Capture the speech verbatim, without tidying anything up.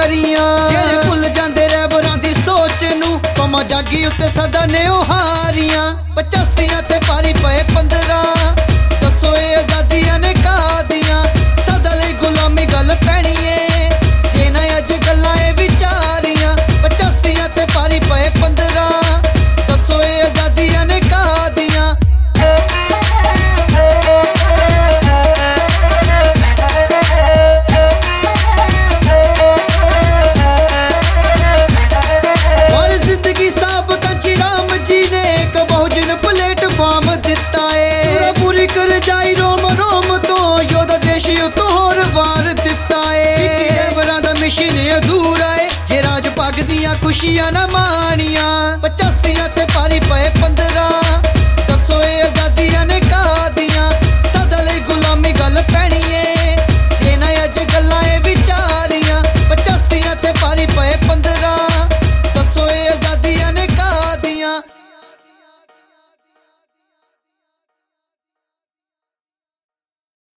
ਸਾਰੀਆਂ। ਜਿਹੜੇ ਭੁੱਲ ਜਾਂਦੇ ਰਹਿਬਰਾਂ ਦੀ ਸੋਚ ਨੂੰ, ਕੌਮਾਂ ਜਾਗੀ ਉੱਤੇ ਸਦਾ ਨੇ ਉਹ ਹਾਰੀਆਂ। ਪਚਾਸੀਆਂ ਤੇ ਭਾਰੀ ਪਏ ਪੰਦਰਾਂ, ਦੱਸੋ ਇਹ ਆਜ਼ਾਦੀਆਂ ਨੇ ਕਾਹਦੀਆਂ। ਸਦਾ ਲਈ ਗੁਲਾਮੀ ਗੱਲ ਪੈਣੀ ਏ ਜੇ ਨਾ ਅੱਜ ਗੱਲਾਂ ਇਹ ਵਿਚਾਰੀਆਂ। ਪਚਾਸੀਆਂ ਤੇ ਭਾਰੀ ਪਏ ਪੰਦਰਾਂ, ਦੱਸੋ ਇਹ ਆਜ਼ਾਦੀਆਂ ਨੇ ਕਾਹਦੀਆਂ। और जिंदगी साहब कंची राम जी ने एक बहुजन प्लेटफॉर्म दिता है। पूरी कर जाई रोम रोम तो योदा देश उतो होर वार दिता है। रहबरां दा मिशन अधूरा है जे राज पग दियां खुशियां ना माणियां।